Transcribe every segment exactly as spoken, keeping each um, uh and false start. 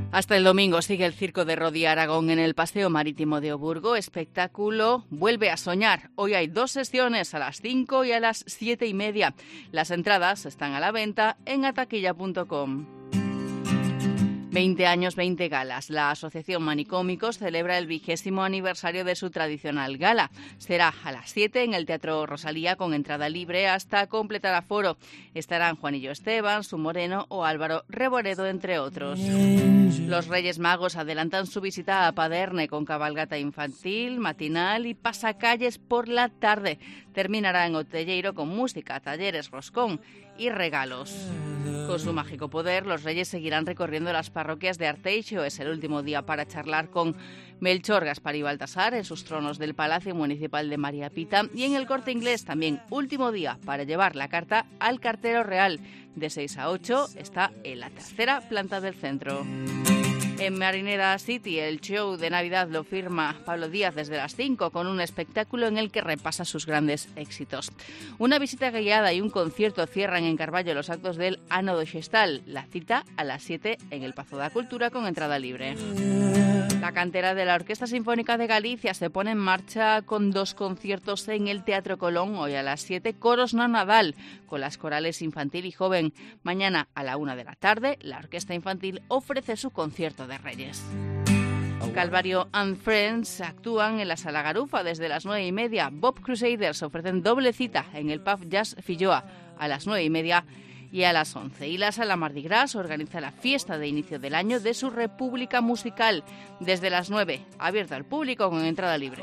Hasta el domingo sigue el Circo de Rodi Aragón en el Paseo Marítimo de Oburgo. Espectáculo Vuelve a Soñar. Hoy hay dos sesiones, a las cinco y a las siete y media. Las entradas están a la venta en ataquilla punto com. veinte años, veinte galas. La Asociación Manicómicos celebra el vigésimo aniversario de su tradicional gala. Será a las siete en el Teatro Rosalía con entrada libre hasta completar aforo. Estarán Juanillo Esteban, Su Moreno o Álvaro Reboredo, entre otros. Los Reyes Magos adelantan su visita a Paderne con cabalgata infantil, matinal y pasacalles por la tarde. Terminará en Otelleiro con música, talleres, roscón y regalos. Con su mágico poder, los Reyes seguirán recorriendo las parroquias de Arteixo. Es el último día para charlar con Melchor, Gaspar y Baltasar en sus tronos del Palacio Municipal de María Pita. Y en el Corte Inglés también último día para llevar la carta al cartero real. De seis a ocho está en la tercera planta del centro. En Marinera City, el show de Navidad lo firma Pablo Díaz desde las cinco con un espectáculo en el que repasa sus grandes éxitos. Una visita guiada y un concierto cierran en Carballo los actos del Ano do Xestal. La cita a las siete en el Pazo da Cultura con entrada libre. La cantera de la Orquesta Sinfónica de Galicia se pone en marcha con dos conciertos en el Teatro Colón. Hoy a las siete, Coros no Nadal, con las corales infantil y joven. Mañana a la una de la tarde, la Orquesta Infantil ofrece su concierto de Reyes. Calvario and Friends actúan en la Sala Garufa desde las nueve y media. Bob Crusaders ofrecen doble cita en el Pub Jazz Filloa a las nueve y media y a las once. Y la Sala Mardi Gras organiza la fiesta de inicio del año de su República Musical desde las nueve, abierta al público con entrada libre.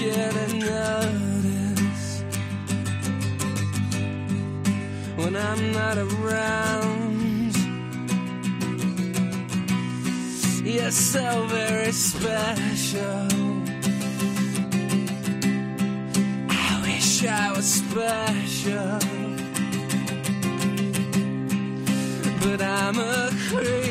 When I'm not around, you're so very special. I wish I was special, but I'm a creep.